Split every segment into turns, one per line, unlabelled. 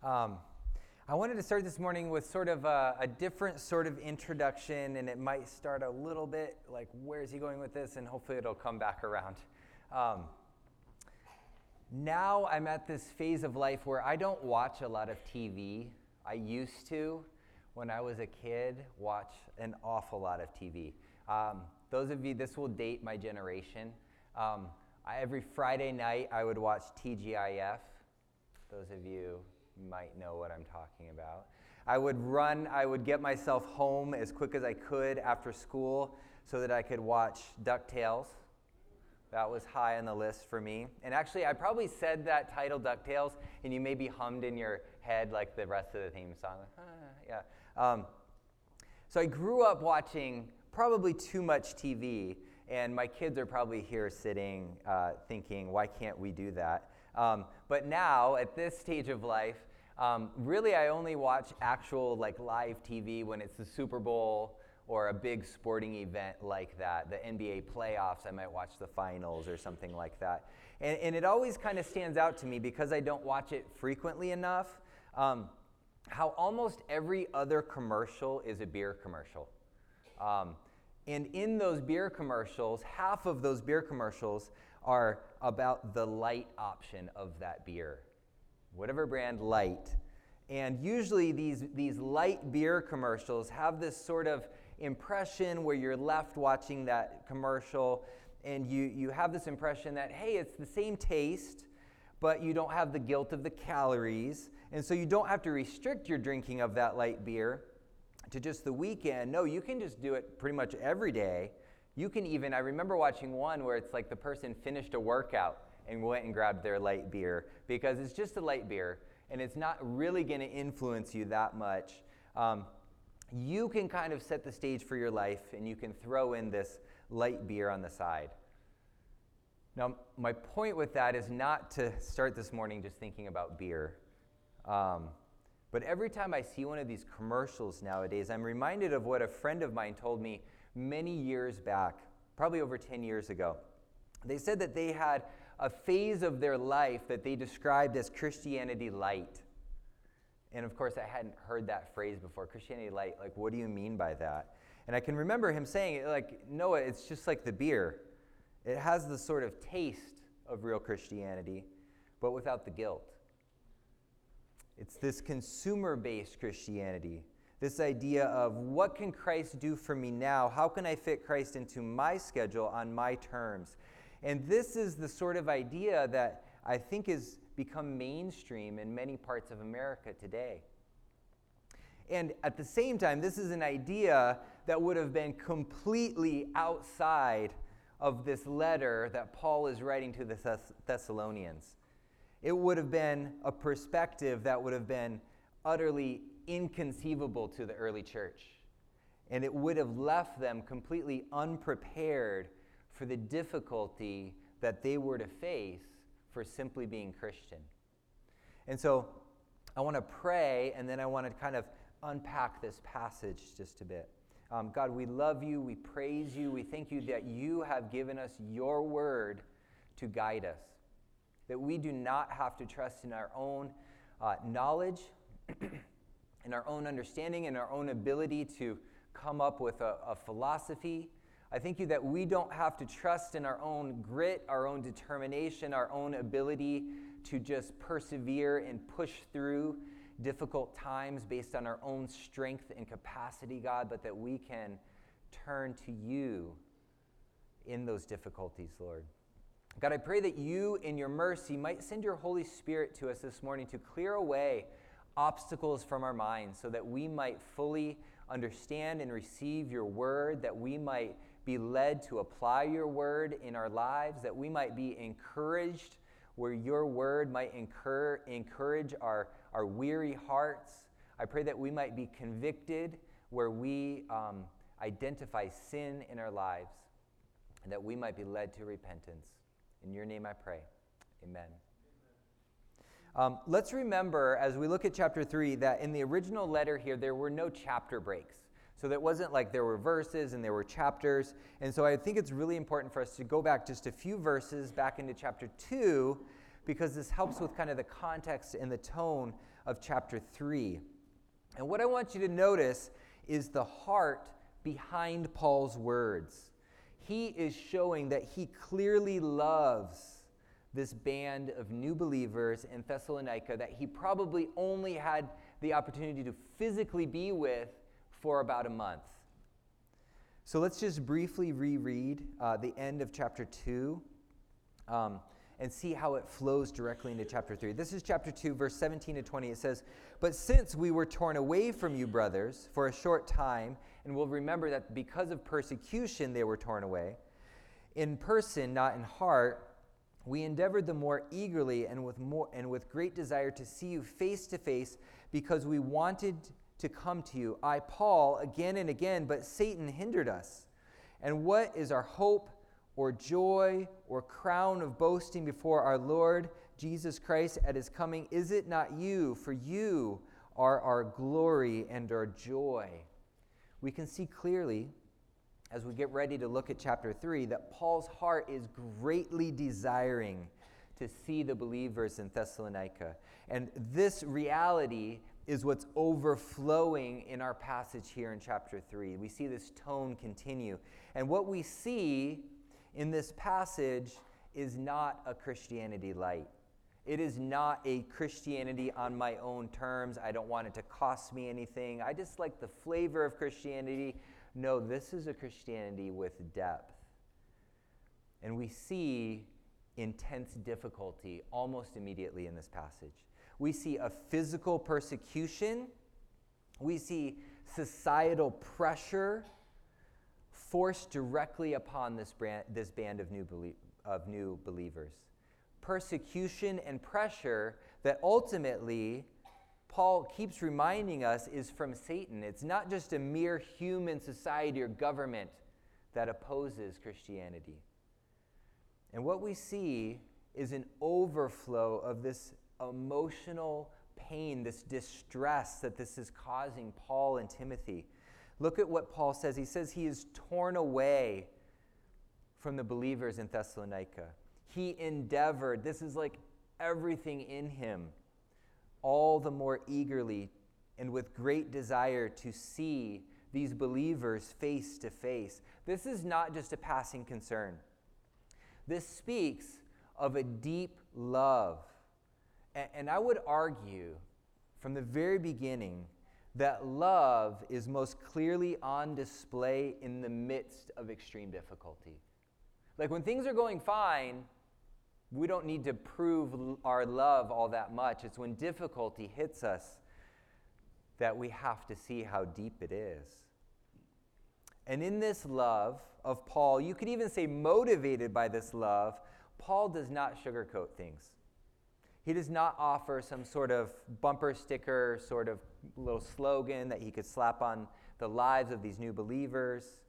Um, I wanted to start this morning with sort of a different sort of introduction, and it might start a little bit like, where is he going with this? And hopefully it'll come back around. Now I'm at this phase of life where I don't watch a lot of TV. I used to, when I was a kid, watch an awful lot of TV. Those of you, this will date my generation. Every Friday night I would watch TGIF. Those of you might know what I'm talking about. I would get myself home as quick as I could after school so that I could watch DuckTales. That was high on the list for me. And actually, I probably said that title, DuckTales, and you maybe hummed in your head like the rest of the theme song. So I grew up watching probably too much TV, and my kids are probably here sitting thinking, why can't we do that? But now, at this stage of life, really I only watch actual live TV when it's the Super Bowl or a big sporting event like that. The NBA playoffs, I might watch the finals or something like that. And it always kind of stands out to me because I don't watch it frequently enough, how almost every other commercial is a beer commercial. And in those beer commercials, half of those beer commercials are about the light option of that beer, whatever brand, light. And usually these light beer commercials have this sort of impression where you're left watching that commercial and you have this impression that, hey, it's the same taste, but you don't have the guilt of the calories, and so you don't have to restrict your drinking of that light beer to just the weekend. No, you can just do it pretty much every day. You can even, I remember watching one where it's like the person finished a workout and went and grabbed their light beer because it's just a light beer and it's not really going to influence you that much. You can kind of set the stage for your life and you can throw in this light beer on the side. Now, my point with that is not to start this morning just thinking about beer. But every time I see one of these commercials nowadays, I'm reminded of what a friend of mine told me many years back, probably over 10 years ago. They said that they had a phase of their life that they described as Christianity light. And of course, I hadn't heard that phrase before, Christianity light. Like, what do you mean by that? And I can remember him saying, Noah, it's just like the beer. It has the sort of taste of real Christianity, but without the guilt. It's this consumer-based Christianity, this idea of what can Christ do for me now? How can I fit Christ into my schedule on my terms? And this is the sort of idea that I think has become mainstream in many parts of America today. And at the same time, this is an idea that would have been completely outside of this letter that Paul is writing to the Thessalonians. It would have been a perspective that would have been utterly inconceivable to the early church. And it would have left them completely unprepared for the difficulty that they were to face for simply being Christian. And so I want to pray, and then I want to kind of unpack this passage just a bit. God, we love you, we praise you, we thank you that you have given us your word to guide us, that we do not have to trust in our own knowledge, in our own understanding, in our own ability to come up with a philosophy. I thank you that we don't have to trust in our own grit, our own determination, our own ability to just persevere and push through difficult times based on our own strength and capacity, God, but that we can turn to you in those difficulties, Lord. God, I pray that you, in your mercy, might send your Holy Spirit to us this morning to clear away obstacles from our minds so that we might fully understand and receive your word, that we might be led to apply your word in our lives, that we might be encouraged where your word might encourage our weary hearts. I pray that we might be convicted where we identify sin in our lives, and that we might be led to repentance. In your name I pray. Amen. Let's remember, as we look at chapter 3, that in the original letter here, there were no chapter breaks. So that wasn't like there were verses and there were chapters. And so I think it's really important for us to go back just a few verses back into chapter 2, because this helps with kind of the context and the tone of chapter 3. And what I want you to notice is the heart behind Paul's words. He is showing that he clearly loves this band of new believers in Thessalonica that he probably only had the opportunity to physically be with for about a month. So let's just briefly reread the end of chapter 2 and see how it flows directly into chapter 3. This is chapter 2, verse 17 to 20. It says, "But since we were torn away from you, brothers, for a short time," and we'll remember that because of persecution they were torn away, "in person, not in heart, we endeavored the more eagerly and with great desire to see you face to face, because we wanted to come to you. I, Paul, again and again, but Satan hindered us. And what is our hope or joy or crown of boasting before our Lord Jesus Christ at his coming? Is it not you? For you are our glory and our joy." We can see clearly, as we get ready to look at chapter 3, that Paul's heart is greatly desiring to see the believers in Thessalonica. And this reality is what's overflowing in our passage here in chapter 3. We see this tone continue. And what we see in this passage is not a Christianity light. It is not a Christianity on my own terms. I don't want it to cost me anything. I just like the flavor of Christianity. No, this is a Christianity with depth. And we see intense difficulty almost immediately in this passage. We see a physical persecution. We see societal pressure forced directly upon this band of new believers. Persecution and pressure that ultimately Paul keeps reminding us is from Satan. It's not just a mere human society or government that opposes Christianity. And what we see is an overflow of this emotional pain, this distress that this is causing Paul and Timothy. Look at what Paul says. He says he is torn away from the believers in Thessalonica. He endeavored, this is like everything in him, all the more eagerly and with great desire to see these believers face to face. This is not just a passing concern. This speaks of a deep love. And I would argue from the very beginning that love is most clearly on display in the midst of extreme difficulty. Like when things are going fine, we don't need to prove our love all that much. It's when difficulty hits us that we have to see how deep it is. And in this love of Paul, you could even say motivated by this love, Paul does not sugarcoat things. He does not offer some sort of bumper sticker, sort of little slogan that he could slap on the lives of these new believers.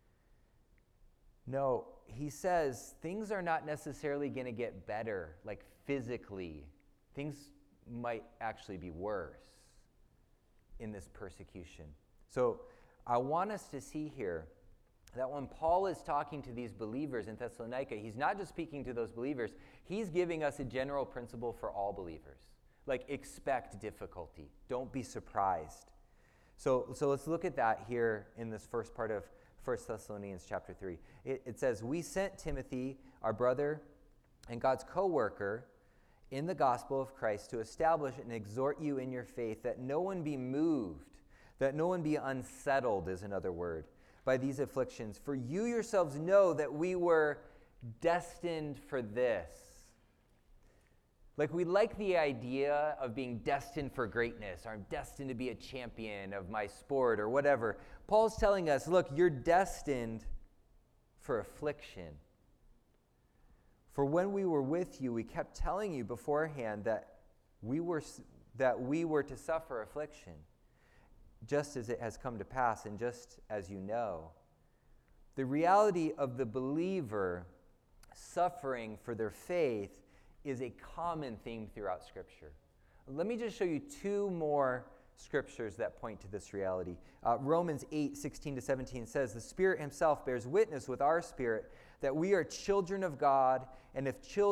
No, he says things are not necessarily going to get better, like physically. Things might actually be worse in this persecution. So I want us to see here that when Paul is talking to these believers in Thessalonica, he's not just speaking to those believers, he's giving us a general principle for all believers. Like, expect difficulty. Don't be surprised. So let's look at that here in this first part of 1 Thessalonians chapter 3. It says, "We sent Timothy, our brother and God's co-worker in the gospel of Christ, to establish and exhort you in your faith, that no one be moved, that no one be unsettled," is another word, "by these afflictions. For you yourselves know that we were destined for this." Like, we like the idea of being destined for greatness, or I'm destined to be a champion of my sport or whatever. Paul's telling us, look, you're destined for affliction. For when we were with you, we kept telling you beforehand that we were to suffer affliction, just as it has come to pass, and just as you know. The reality of the believer suffering for their faith is a common theme throughout Scripture. Let me just show you two more scriptures that point to this reality. Romans 8:16-17 says, "The Spirit himself bears witness with our spirit that we are children of God, and if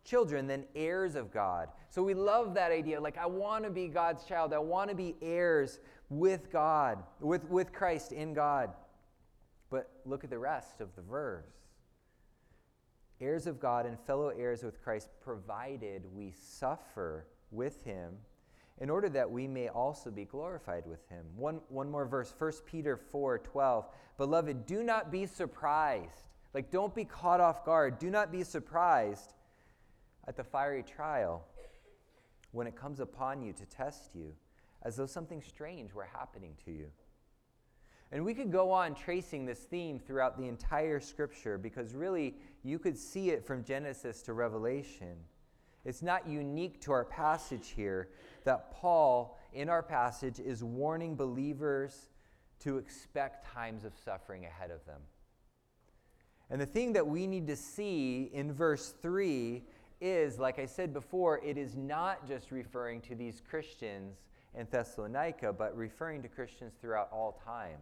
children, then heirs of God. So we love that idea. Like, I want to be God's child. I want to be heirs with God, with Christ in God. But look at the rest of the verse. Heirs of God and fellow heirs with Christ, provided we suffer with him, in order that we may also be glorified with him. One more verse, 1 Peter 4:12. Beloved, do not be surprised. Like, don't be caught off guard. Do not be surprised at the fiery trial when it comes upon you to test you, as though something strange were happening to you. And we could go on tracing this theme throughout the entire Scripture, because really you could see it from Genesis to Revelation. It's not unique to our passage here that Paul, in our passage, is warning believers to expect times of suffering ahead of them. And the thing that we need to see in verse 3 is, like I said before, it is not just referring to these Christians in Thessalonica, but referring to Christians throughout all time.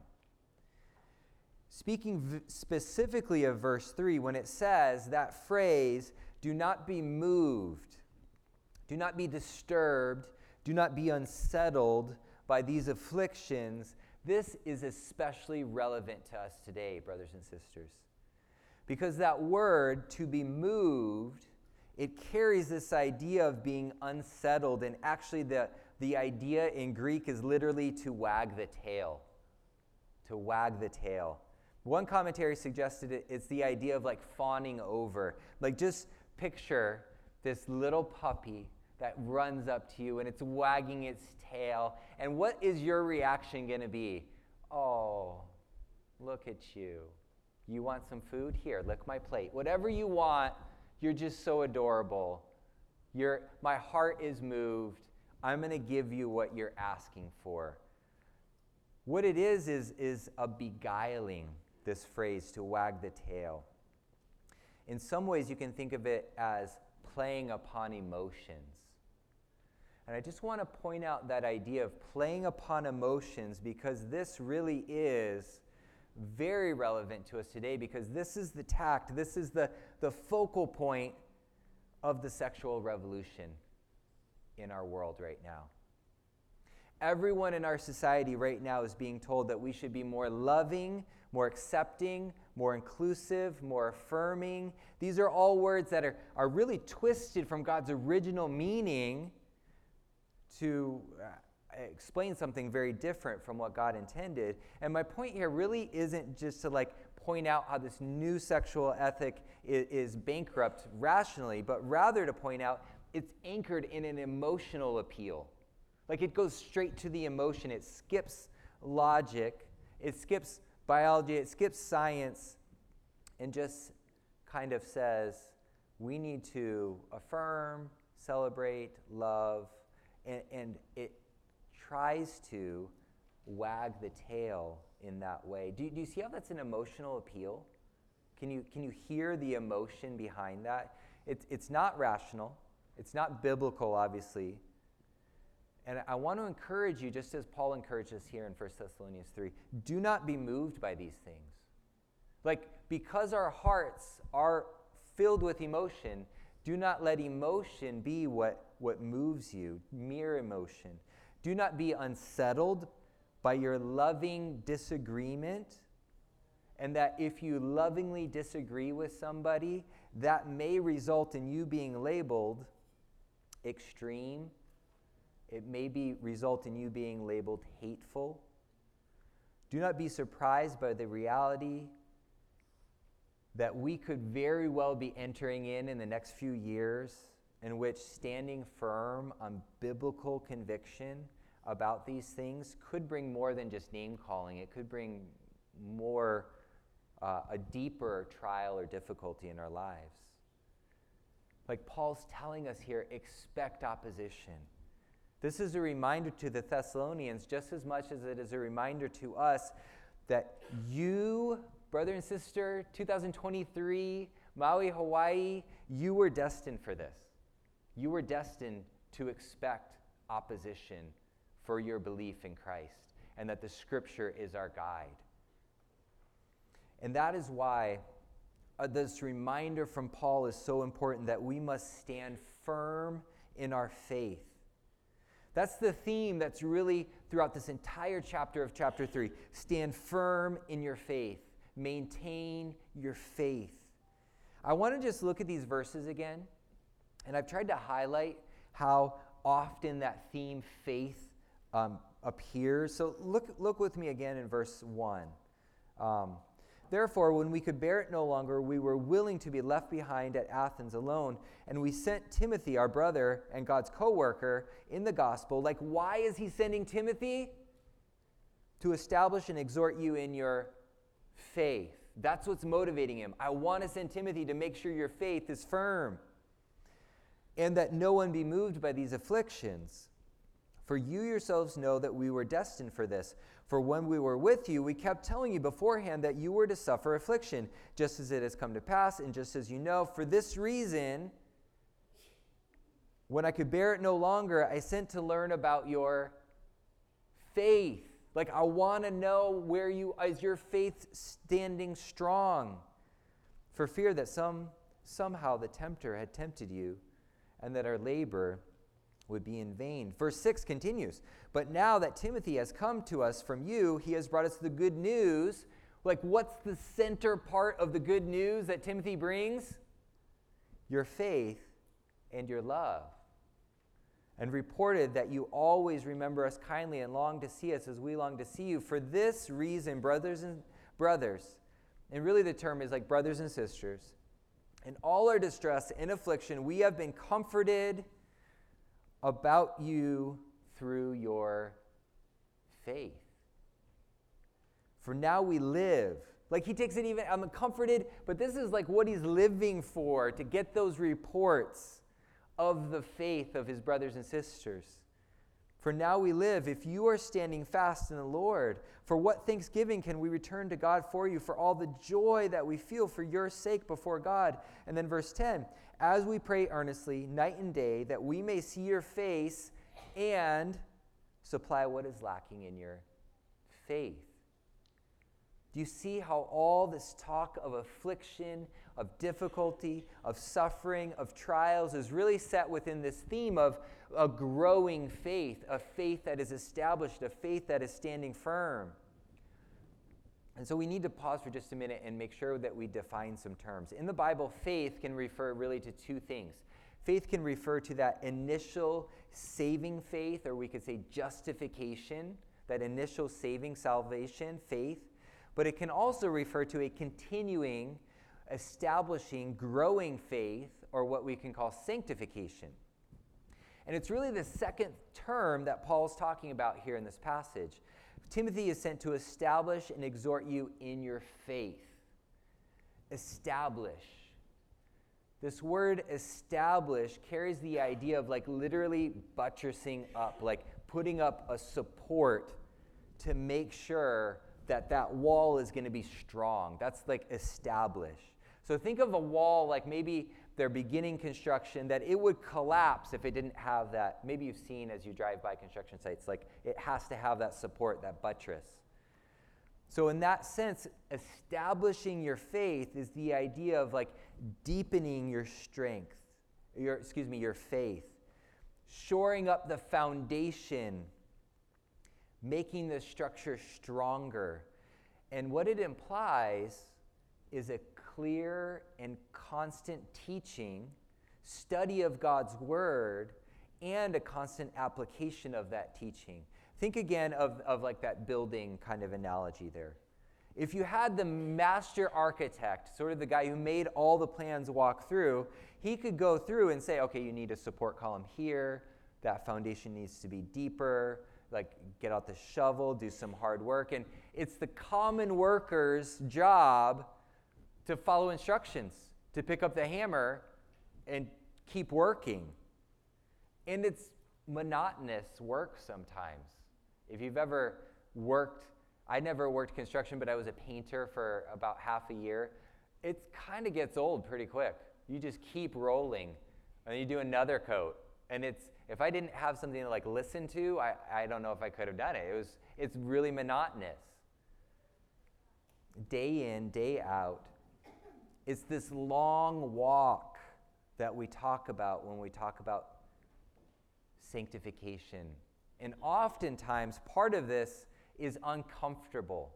Speaking specifically of verse 3, when it says that phrase, do not be moved, do not be disturbed, do not be unsettled by these afflictions, this is especially relevant to us today, brothers and sisters. Because that word, to be moved, it carries this idea of being unsettled, and actually the idea in Greek is literally to wag the tail. To wag the tail. One commentary suggested it's the idea of like fawning over. Like, just picture this little puppy that runs up to you and it's wagging its tail. And what is your reaction going to be? Oh, look at you. You want some food? Here, lick my plate. Whatever you want, you're just so adorable. My heart is moved. I'm going to give you what you're asking for. What it is a beguiling, this phrase, to wag the tail. In some ways, you can think of it as playing upon emotions. And I just want to point out that idea of playing upon emotions, because this really is very relevant to us today, because this is the tact, this is the focal point of the sexual revolution in our world right now. Everyone in our society right now is being told that we should be more loving, more accepting, more inclusive, more affirming. These are all words that are really twisted from God's original meaning to explain something very different from what God intended. And my point here really isn't just to like point out how this new sexual ethic is bankrupt rationally, but rather to point out it's anchored in an emotional appeal. Like, it goes straight to the emotion. It skips logic. It skips biology. It skips science, and just kind of says we need to affirm, celebrate, love, and it tries to wag the tail in that way. Do you see how that's an emotional appeal? Can you hear the emotion behind that? It's not rational. It's not biblical, obviously. And I want to encourage you, just as Paul encouraged us here in 1 Thessalonians 3, do not be moved by these things. Like, because our hearts are filled with emotion, do not let emotion be what moves you, mere emotion. Do not be unsettled by your loving disagreement, and that if you lovingly disagree with somebody, that may result in you being labeled extreme. It may result in you being labeled hateful. Do not be surprised by the reality that we could very well be entering in the next few years, in which standing firm on biblical conviction about these things could bring more than just name calling. It could bring more, a deeper trial or difficulty in our lives. Like Paul's telling us here, expect opposition. This is a reminder to the Thessalonians just as much as it is a reminder to us that you, brother and sister, 2023, Maui, Hawaii, you were destined for this. You were destined to expect opposition for your belief in Christ, and that the Scripture is our guide. And that is why this reminder from Paul is so important that we must stand firm in our faith. That's the theme that's really throughout this entire chapter of chapter 3. Stand firm in your faith. Maintain your faith. I want to just look at these verses again, and I've tried to highlight how often that theme faith appears. So look with me again in verse 1. Therefore, when we could bear it no longer, we were willing to be left behind at Athens alone, and we sent Timothy, our brother and God's co-worker in the gospel. Like, why is he sending Timothy? To establish and exhort you in your faith. That's what's motivating him. I want to send Timothy to make sure your faith is firm, and that no one be moved by these afflictions. For you yourselves know that we were destined for this. For when we were with you, we kept telling you beforehand that you were to suffer affliction, just as it has come to pass, and just as you know. For this reason, when I could bear it no longer, I sent to learn about your faith. Like, I want to know is your faith standing strong? For fear that somehow the tempter had tempted you, and that our labor would be in vain. Verse 6 continues, but now that Timothy has come to us from you, he has brought us the good news. Like, what's the center part of the good news that Timothy brings? Your faith and your love. And reported that you always remember us kindly and long to see us as we long to see you. For this reason, brothers, and really the term is like brothers and sisters, in all our distress and affliction, we have been comforted about you through your faith. For now we live. Like, he takes it even, I'm comforted, but this is like what he's living for, to get those reports of the faith of his brothers and sisters. For now we live, if you are standing fast in the Lord. For what thanksgiving can we return to God for you, for all the joy that we feel for your sake before God? And then verse 10, as we pray earnestly night and day that we may see your face and supply what is lacking in your faith. Do you see how all this talk of affliction, of difficulty, of suffering, of trials is really set within this theme of a growing faith, a faith that is established, a faith that is standing firm? And so we need to pause for just a minute and make sure that we define some terms. In the Bible, faith can refer really to two things. Faith can refer to that initial saving faith, or we could say justification, that initial saving salvation, faith. But it can also refer to a continuing, establishing, growing faith, or what we can call sanctification. And it's really the second term that Paul's talking about here in this passage. Timothy is sent to establish and exhort you in your faith. Establish. This word establish carries the idea of like literally buttressing up, like putting up a support to make sure that that wall is going to be strong. That's like establish. So think of a wall like maybe they're beginning construction, that it would collapse if it didn't have that. Maybe you've seen as you drive by construction sites, like it has to have that support, that buttress. So in that sense, establishing your faith is the idea of like deepening your strength, your faith, shoring up the foundation, making the structure stronger. And what it implies is a clear and constant teaching, study of God's word, and a constant application of that teaching. Think again of like that building kind of analogy there. If you had the master architect, sort of the guy who made all the plans walk through, he could go through and say, okay, you need a support column here, that foundation needs to be deeper, like get out the shovel, do some hard work. And it's the common worker's job to follow instructions, to pick up the hammer and keep working. And it's monotonous work sometimes. If you've ever worked, I never worked construction, but I was a painter for about half a year. It kind of gets old pretty quick. You just keep rolling, and you do another coat. And if I didn't have something to like listen to, I don't know if I could have done it. It's really monotonous. Day in, day out. It's this long walk that we talk about when we talk about sanctification. And oftentimes, part of this is uncomfortable.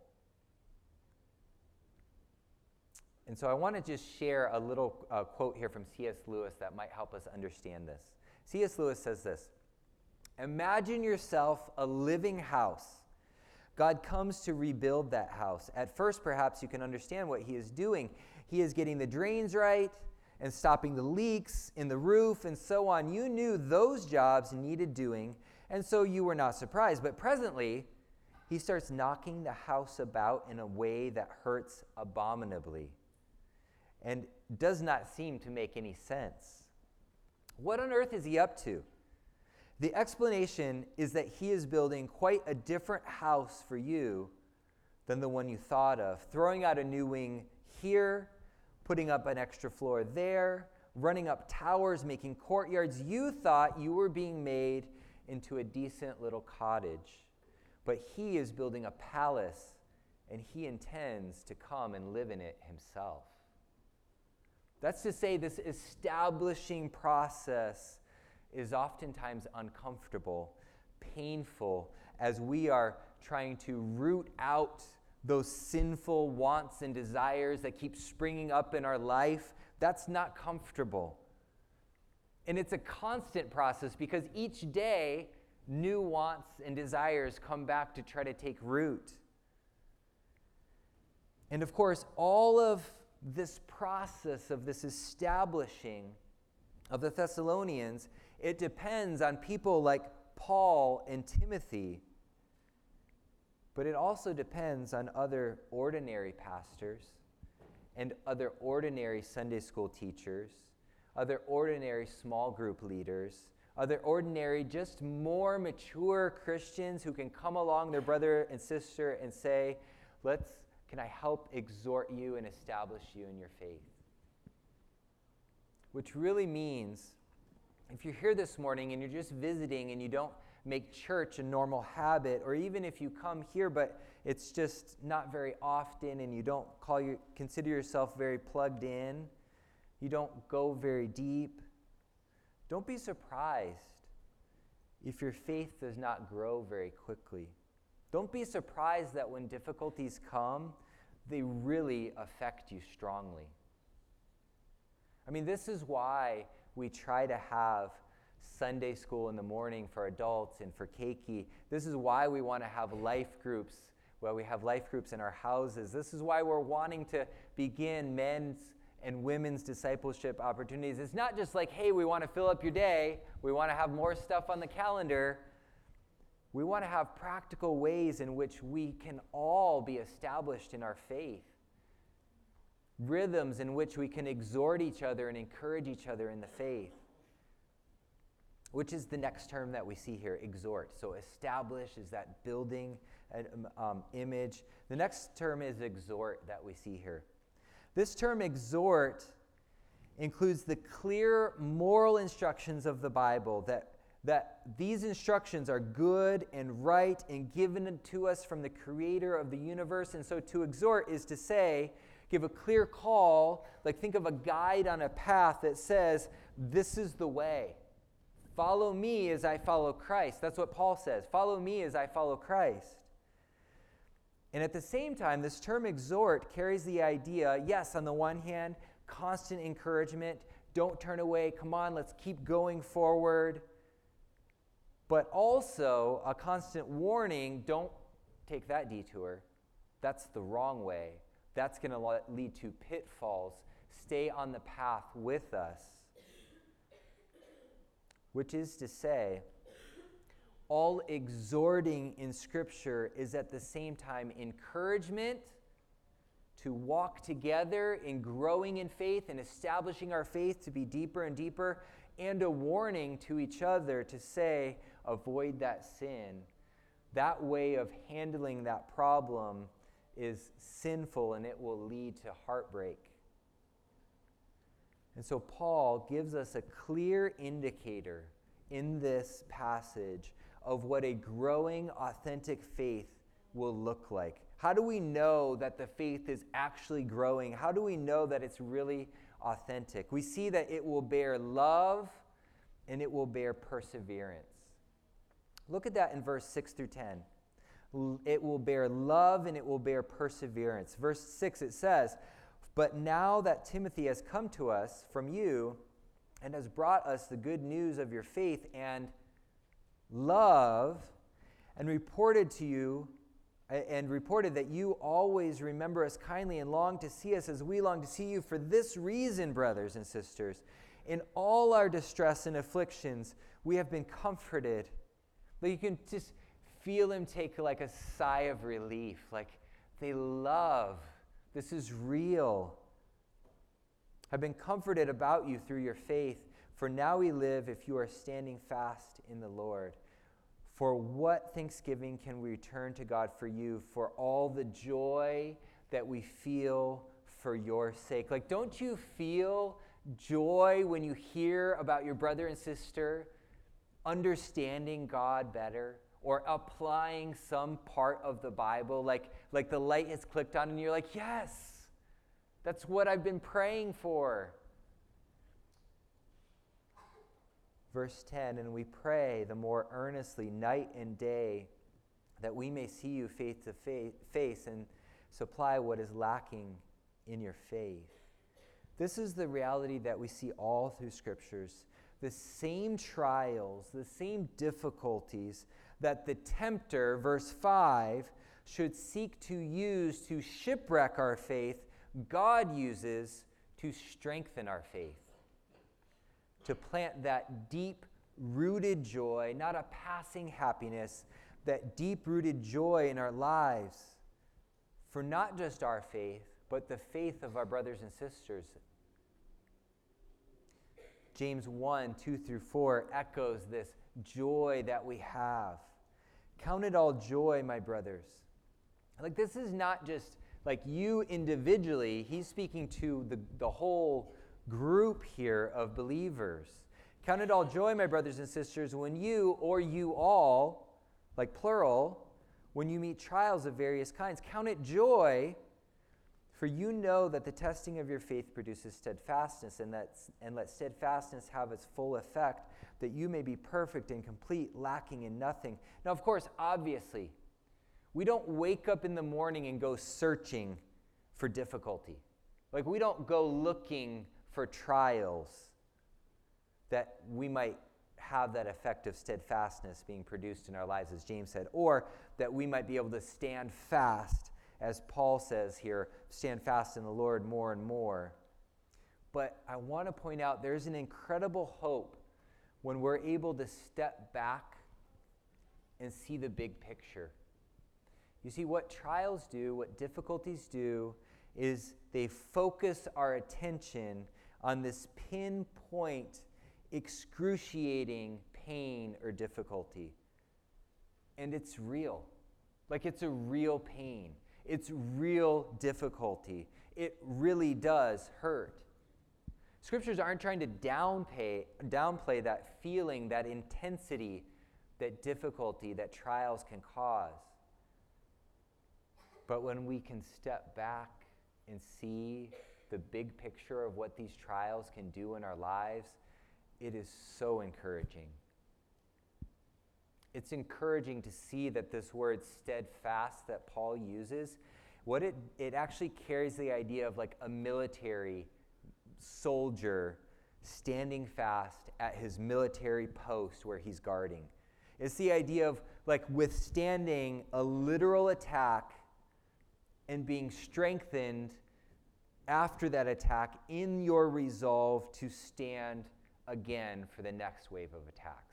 And so I want to just share a little quote here from C.S. Lewis that might help us understand this. C.S. Lewis says this: "Imagine yourself a living house. God comes to rebuild that house. At first, perhaps you can understand what he is doing. He is getting the drains right and stopping the leaks in the roof and so on. You knew those jobs needed doing, and so you were not surprised. But presently, he starts knocking the house about in a way that hurts abominably and does not seem to make any sense. What on earth is he up to? The explanation is that he is building quite a different house for you than the one you thought of, throwing out a new wing here, putting up an extra floor there, running up towers, making courtyards. You thought you were being made into a decent little cottage, but he is building a palace, and he intends to come and live in it himself." That's to say, this establishing process is oftentimes uncomfortable, painful, as we are trying to root out those sinful wants and desires that keep springing up in our life. That's not comfortable. And it's a constant process because each day, new wants and desires come back to try to take root. And of course, all of this process of this establishing of the Thessalonians, it depends on people like Paul and Timothy, but it also depends on other ordinary pastors and other ordinary Sunday school teachers, other ordinary small group leaders, other ordinary, just more mature Christians who can come along their brother and sister and say, can I help exhort you and establish you in your faith? Which really means, if you're here this morning and you're just visiting and you don't make church a normal habit, or even if you come here but it's just not very often and you don't consider yourself very plugged in, you don't go very deep, don't be surprised if your faith does not grow very quickly. Don't be surprised that when difficulties come, they really affect you strongly. I mean, this is why we try to have Sunday school in the morning for adults and for Keiki. This is why we want to have life groups, where we have life groups in our houses. This is why we're wanting to begin men's and women's discipleship opportunities. It's not just like, hey, we want to fill up your day. We want to have more stuff on the calendar. We want to have practical ways in which we can all be established in our faith. Rhythms in which we can exhort each other and encourage each other in the faith. Which is the next term that we see here, exhort. So establish is that building image. The next term is exhort that we see here. This term exhort includes the clear moral instructions of the Bible, that these instructions are good and right and given to us from the creator of the universe. And so to exhort is to say, give a clear call, like think of a guide on a path that says, this is the way. Follow me as I follow Christ. That's what Paul says. Follow me as I follow Christ. And at the same time, this term exhort carries the idea, yes, on the one hand, constant encouragement. Don't turn away. Come on, let's keep going forward. But also a constant warning, don't take that detour. That's the wrong way. That's going to lead to pitfalls. Stay on the path with us. Which is to say, all exhorting in Scripture is at the same time encouragement to walk together in growing in faith and establishing our faith to be deeper and deeper, and a warning to each other to say, avoid that sin. That way of handling that problem is sinful and it will lead to heartbreak. And so Paul gives us a clear indicator in this passage of what a growing, authentic faith will look like? How do we know that the faith is actually growing? How do we know that it's really authentic? We see that it will bear love and it will bear perseverance. Look at that in verse 6 through 10. It will bear love and it will bear perseverance. Verse 6, it says, "But now that Timothy has come to us from you and has brought us the good news of your faith and love, and reported that you always remember us kindly and long to see us as we long to see you. For this reason, brothers and sisters, in all our distress and afflictions, we have been comforted." Like you can just feel him take like a sigh of relief. Like they love. This is real. "I've been comforted about you through your faith. For now we live if you are standing fast in the Lord. For what thanksgiving can we return to God for you, for all the joy that we feel for your sake?" Like, don't you feel joy when you hear about your brother and sister understanding God better or applying some part of the Bible? Like the light has clicked on and you're like, yes, that's what I've been praying for. Verse 10, "And we pray the more earnestly night and day that we may see you face to face and supply what is lacking in your faith." This is the reality that we see all through Scriptures. The same trials, the same difficulties that the tempter, verse 5, should seek to use to shipwreck our faith, God uses to strengthen our faith. To plant that deep-rooted joy, not a passing happiness, that deep-rooted joy in our lives for not just our faith, but the faith of our brothers and sisters. James 1, 2 through 4 echoes this joy that we have. "Count it all joy, my brothers." Like this is not just like you individually. He's speaking to the whole group here of believers. "Count it all joy, my brothers and sisters, when you, or you all, like plural, when you meet trials of various kinds. Count it joy, for you know that the testing of your faith produces steadfastness, and let steadfastness have its full effect, that you may be perfect and complete, lacking in nothing." Now, of course, obviously, we don't wake up in the morning and go searching for difficulty. Like we don't go looking for trials that we might have that effect of steadfastness being produced in our lives, as James said, or that we might be able to stand fast, as Paul says here, stand fast in the Lord more and more. But I want to point out there's an incredible hope when we're able to step back and see the big picture. You see, what trials do, what difficulties do, is they focus our attention on this pinpoint, excruciating pain or difficulty. And it's real. Like it's a real pain. It's real difficulty. It really does hurt. Scriptures aren't trying to downplay that feeling, that intensity, that difficulty that trials can cause. But when we can step back and see the big picture of what these trials can do in our lives, it is so encouraging. It's encouraging to see that this word steadfast that Paul uses, what it actually carries the idea of like a military soldier standing fast at his military post where he's guarding. It's the idea of like withstanding a literal attack and being strengthened after that attack in your resolve to stand again for the next wave of attacks.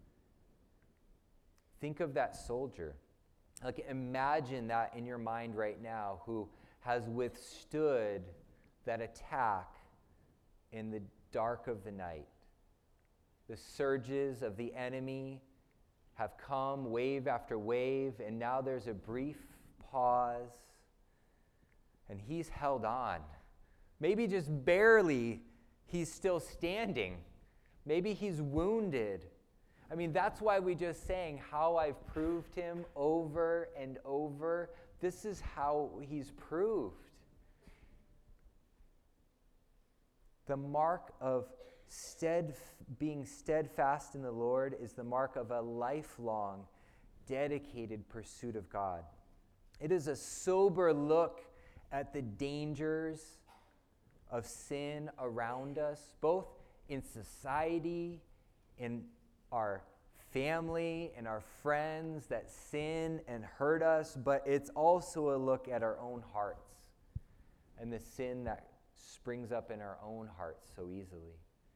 Think of that soldier. Like imagine that in your mind right now, who has withstood that attack in the dark of the night. The surges of the enemy have come wave after wave, and now there's a brief pause, and he's held on. Maybe just barely he's still standing. Maybe he's wounded. I mean, that's why we just sang how I've proved him over and over. This is how he's proved. The mark of being steadfast in the Lord is the mark of a lifelong, dedicated pursuit of God. It is a sober look at the dangers of sin around us, both in society, in our family, and our friends that sin and hurt us, but it's also a look at our own hearts and the sin that springs up in our own hearts so easily.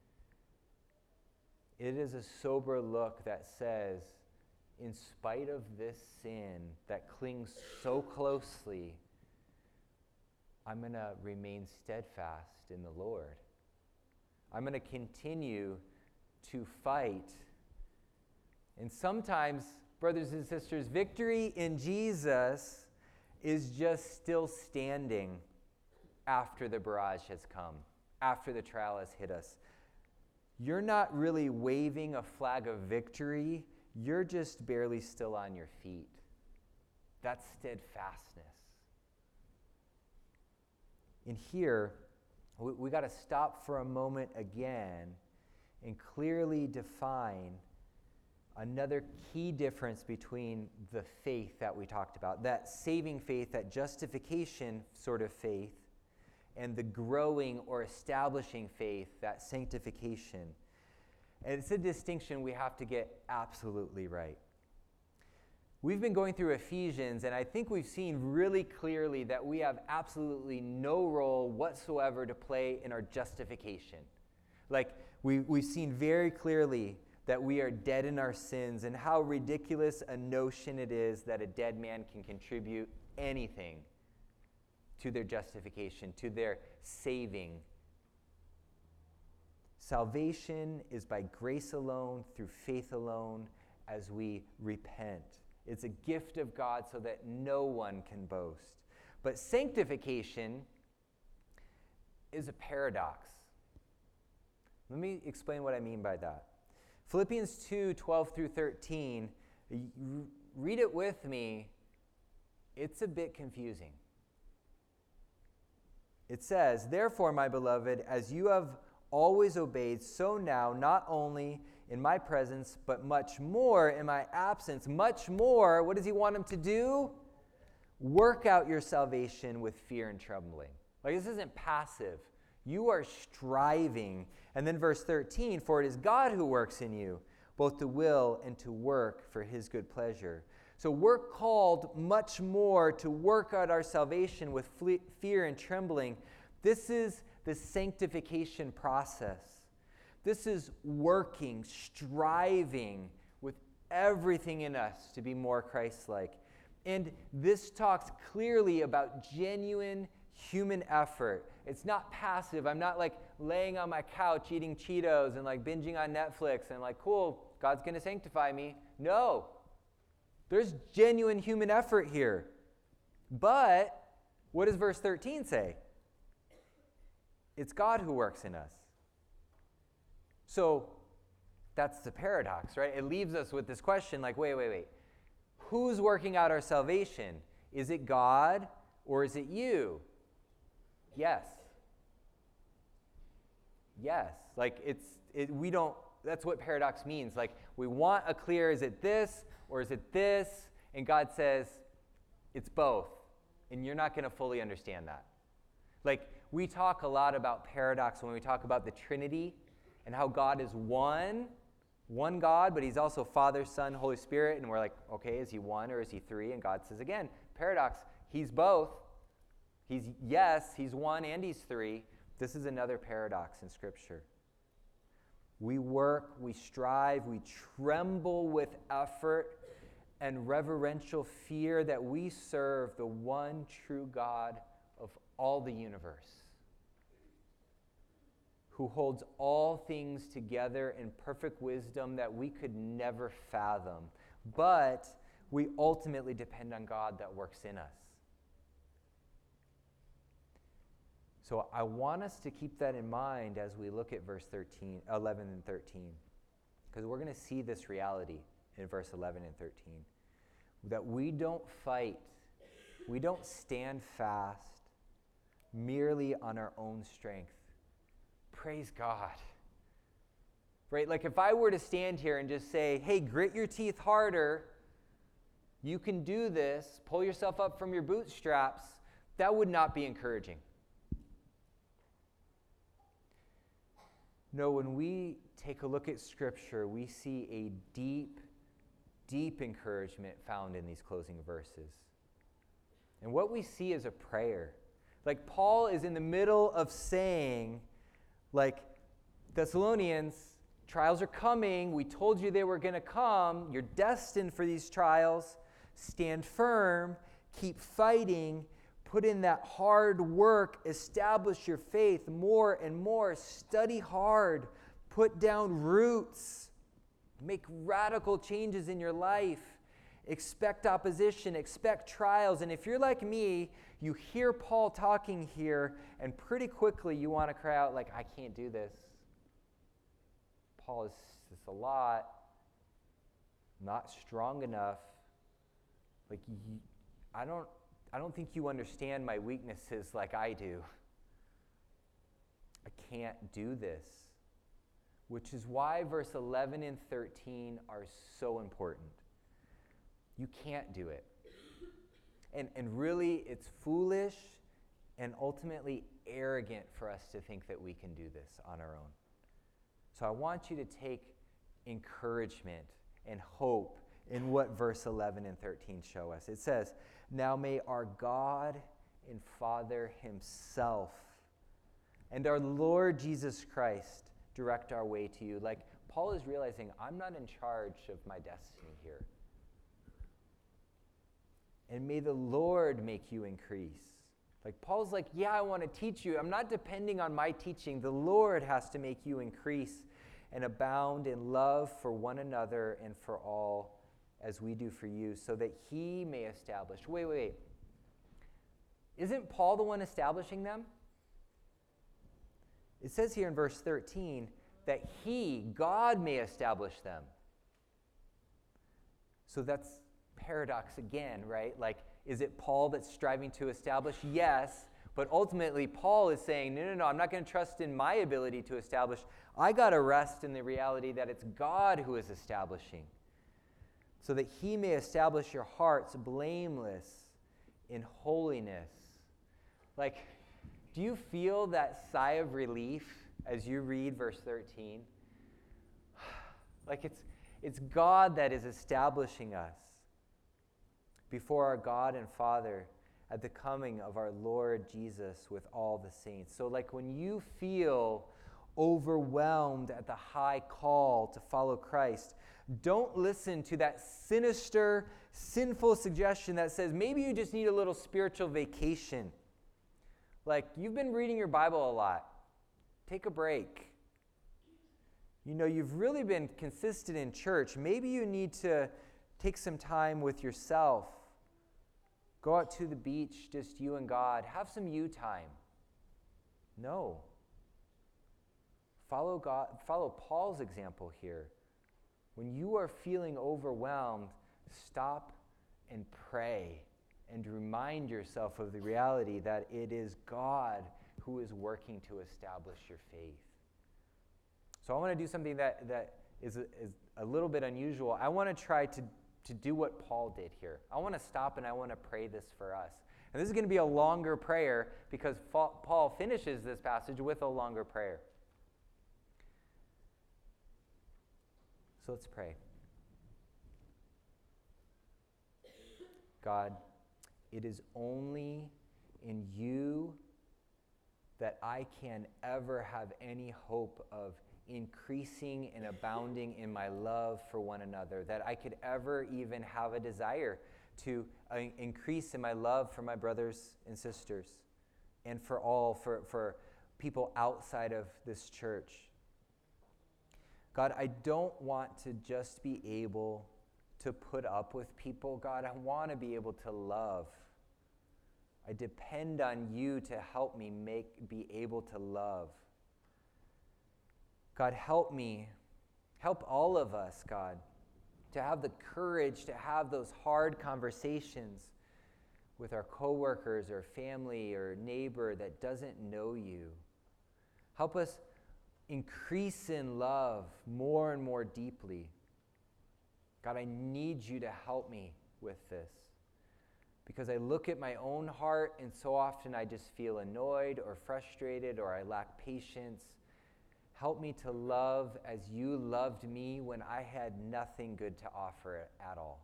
It is a sober look that says, in spite of this sin that clings so closely, I'm going to remain steadfast in the Lord. I'm going to continue to fight. And sometimes, brothers and sisters, victory in Jesus is just still standing after the barrage has come, after the trial has hit us. You're not really waving a flag of victory. You're just barely still on your feet. That's steadfastness. And here, we got to stop for a moment again and clearly define another key difference between the faith that we talked about, that saving faith, that justification sort of faith, and the growing or establishing faith, that sanctification. And it's a distinction we have to get absolutely right. We've been going through Ephesians, and I think we've seen really clearly that we have absolutely no role whatsoever to play in our justification. Like, we've seen very clearly that we are dead in our sins, and how ridiculous a notion it is that a dead man can contribute anything to their justification, to their saving. Salvation is by grace alone, through faith alone, as we repent. It's a gift of God so that no one can boast. But sanctification is a paradox. Let me explain what I mean by that. Philippians 2:12 through 13, read it with me. It's a bit confusing. It says, "Therefore, my beloved, as you have always obeyed, so now, not only in my presence, but much more in my absence." Much more, what does he want him to do? Work out your salvation with fear and trembling. Like, this isn't passive. You are striving. And then verse 13, "For it is God who works in you, both to will and to work for his good pleasure." So we're called much more to work out our salvation with fear and trembling. This is the sanctification process. This is working, striving with everything in us to be more Christ-like. And this talks clearly about genuine human effort. It's not passive. I'm not like laying on my couch eating Cheetos and like binging on Netflix and like, cool, God's going to sanctify me. No. There's genuine human effort here. But what does verse 13 say? It's God who works in us. So that's the paradox, right? It leaves us with this question like, wait. Who's working out our salvation? Is it God or is it you? Yes. Like that's what paradox means. Like, we want a clear, is it this or is it this? And God says, it's both. And you're not going to fully understand that. Like, we talk a lot about paradox when we talk about the Trinity and how God is one God, but he's also Father, Son, Holy Spirit. And we're like, okay, is he one or is he three? And God says, again, paradox, he's both. He's one and he's three. This is another paradox in Scripture. We work, we strive, we tremble with effort and reverential fear that we serve the one true God of all the universe, who holds all things together in perfect wisdom that we could never fathom. But we ultimately depend on God that works in us. So I want us to keep that in mind as we look at verse 11 and 13. Because we're going to see this reality in verse 11 and 13. That we don't fight, we don't stand fast merely on our own strength. Praise God. Right? Like if I were to stand here and just say, hey, grit your teeth harder, you can do this, pull yourself up from your bootstraps, that would not be encouraging. No, when we take a look at Scripture, we see a deep, deep encouragement found in these closing verses. And what we see is a prayer. Like Paul is in the middle of saying, like, Thessalonians, trials are coming. We told you they were going to come. You're destined for these trials. Stand firm. Keep fighting. Put in that hard work. Establish your faith more and more. Study hard. Put down roots. Make radical changes in your life. Expect opposition. Expect trials. And if you're like me, you hear Paul talking here, and pretty quickly you want to cry out, like, I can't do this. Paul is just a lot. Not strong enough. Like, I don't think you understand my weaknesses like I do. I can't do this. Which is why verse 11 and 13 are so important. You can't do it. And really, it's foolish and ultimately arrogant for us to think that we can do this on our own. So I want you to take encouragement and hope in what verse 11 and 13 show us. It says, now may our God and Father himself and our Lord Jesus Christ direct our way to you. Like Paul is realizing, I'm not in charge of my destiny here. And may the Lord make you increase. Like Paul's like, yeah, I want to teach you. I'm not depending on my teaching. The Lord has to make you increase and abound in love for one another and for all as we do for you, so that he may establish. Wait. Isn't Paul the one establishing them? It says here in verse 13 that he, God, may establish them. So that's paradox again, right? Like, is it Paul that's striving to establish? Yes, but ultimately Paul is saying, no, I'm not going to trust in my ability to establish. I got to rest in the reality that it's God who is establishing, so that he may establish your hearts blameless in holiness. Like, do you feel that sigh of relief as you read verse 13? Like it's God that is establishing us before our God and Father at the coming of our Lord Jesus with all the saints. So like when you feel overwhelmed at the high call to follow Christ, don't listen to that sinister, sinful suggestion that says maybe you just need a little spiritual vacation. Like, you've been reading your Bible a lot. Take a break. You know, you've really been consistent in church. Maybe you need to take some time with yourself. Go out to the beach, just you and God. Have some you time. No. Follow God. Follow Paul's example here. When you are feeling overwhelmed, stop and pray and remind yourself of the reality that it is God who is working to establish your faith. So I want to do something that is a little bit unusual. I want to try to do what Paul did here. I want to stop and I want to pray this for us. And this is going to be a longer prayer because Paul finishes this passage with a longer prayer. So let's pray. God, it is only in you that I can ever have any hope of increasing and abounding in my love for one another, that I could ever even have a desire to increase in my love for my brothers and sisters and for people outside of this church. God, I don't want to just be able to put up with people. God, I want to be able to love. I depend on you to help me be able to love. God, help me Help all of us, God, to have the courage to have those hard conversations with our coworkers or family or neighbor that doesn't know you. Help us increase in love more and more deeply. God, I need you to help me with this, because I look at my own heart and so often I just feel annoyed or frustrated or I lack patience. Help me to love as you loved me when I had nothing good to offer at all.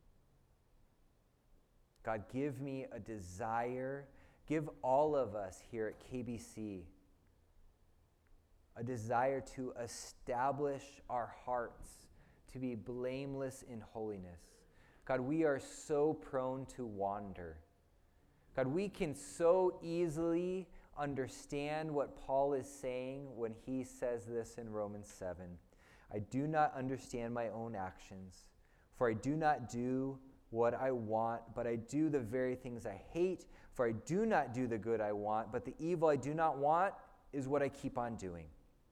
God, give me a desire, give all of us here at KBC a desire to establish our hearts to be blameless in holiness. God, we are so prone to wander. God, we can so easily understand what Paul is saying when he says this in Romans 7. I do not understand my own actions, for I do not do what I want, but I do the very things I hate. For I do not do the good I want, but the evil I do not want is what I keep on doing.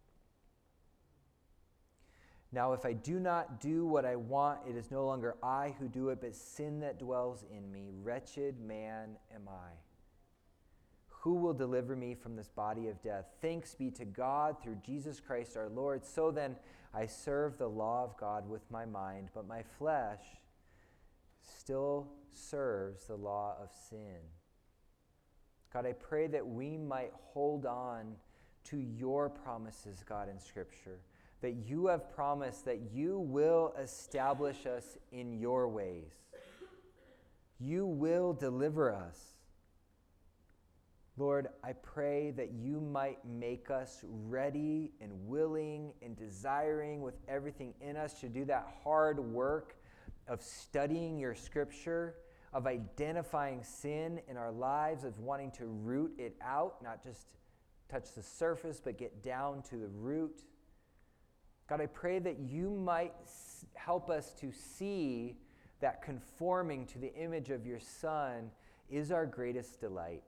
Now, if I do not do what I want, it is no longer I who do it, but sin that dwells in me. Wretched man am I. Who will deliver me from this body of death? Thanks be to God through Jesus Christ our Lord. So then, I serve the law of God with my mind, but my flesh still serves the law of sin. God, I pray that we might hold on to your promises, God, in Scripture, that you have promised that you will establish us in your ways. You will deliver us. Lord, I pray that you might make us ready and willing and desiring with everything in us to do that hard work of studying your Scripture, of identifying sin in our lives, of wanting to root it out, not just touch the surface, but get down to the root. God, I pray that you might help us to see that conforming to the image of your Son is our greatest delight.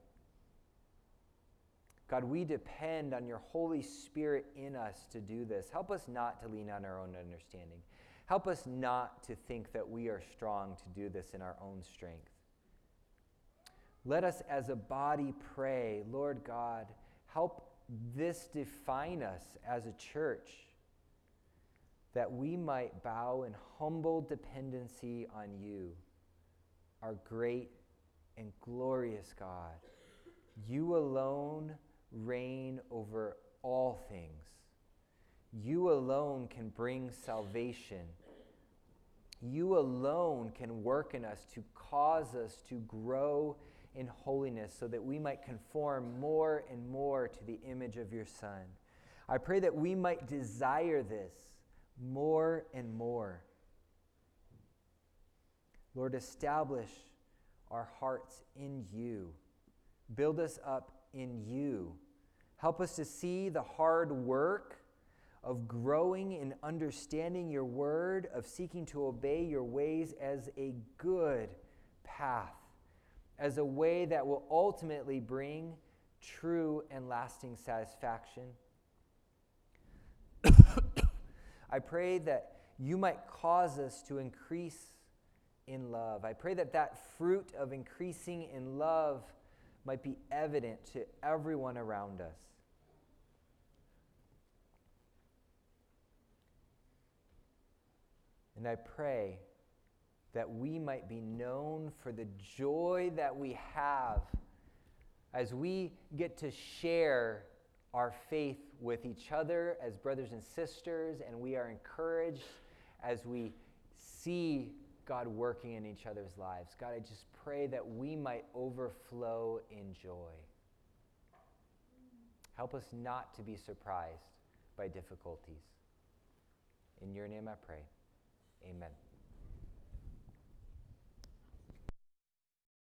God, we depend on your Holy Spirit in us to do this. Help us not to lean on our own understanding. Help us not to think that we are strong to do this in our own strength. Let us as a body pray, Lord God, help this define us as a church, that we might bow in humble dependency on you, our great and glorious God. You alone reign over all things. You alone can bring salvation. You alone can work in us to cause us to grow in holiness so that we might conform more and more to the image of your Son. I pray that we might desire this more and more. Lord, establish our hearts in you. Build us up in you. Help us to see the hard work of growing in understanding your word, of seeking to obey your ways as a good path, as a way that will ultimately bring true and lasting satisfaction. I pray that you might cause us to increase in love. I pray that that fruit of increasing in love might be evident to everyone around us. And I pray that we might be known for the joy that we have as we get to share our faith with each other as brothers and sisters, and we are encouraged as we see God working in each other's lives. God, I just pray that we might overflow in joy. Help us not to be surprised by difficulties. In your name I pray. Amen.